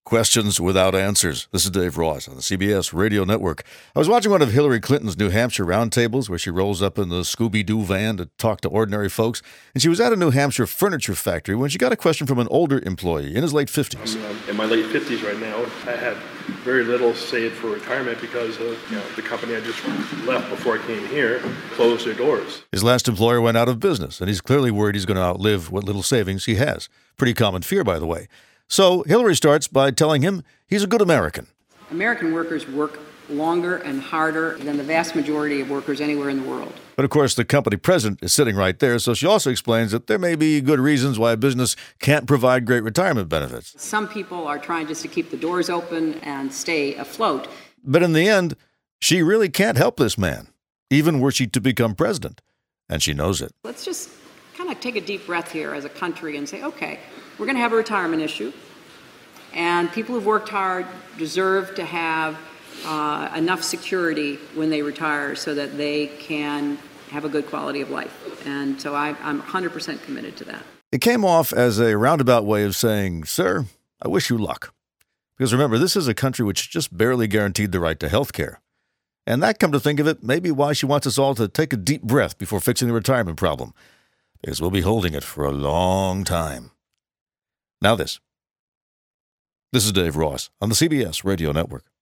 Questions without answers. This is Dave Ross on the CBS Radio Network. I was watching one of Hillary Clinton's New Hampshire roundtables where she rolls up in the Scooby-Doo van to talk to ordinary folks. And she was at a New Hampshire furniture factory when she got a question from an older employee in his late 50s. I'm in my late 50s right now. I had very little saved for retirement because the company I just left before I came here closed their doors. His last employer went out of business, and he's clearly worried he's going to outlive what little savings he has. Pretty common fear, by the way. So Hillary starts by telling him he's a good American. American workers work longer and harder than the vast majority of workers anywhere in the world. But of course, the company president is sitting right there, so she also explains that there may be good reasons why a business can't provide great retirement benefits. Some people are trying just to keep the doors open and stay afloat. But in the end, she really can't help this man, even were she to become president. And she knows it. Let's just kind of take a deep breath here as a country and say, okay, we're going to have a retirement issue, and people who've worked hard deserve to have enough security when they retire so that they can have a good quality of life. And so I'm 100% committed to that. It came off as a roundabout way of saying, sir, I wish you luck. Because remember, this is a country which just barely guaranteed the right to health care. And that, come to think of it, may be why she wants us all to take a deep breath before fixing the retirement problem. Because we'll be holding it for a long time. Now this. This is Dave Ross on the CBS Radio Network.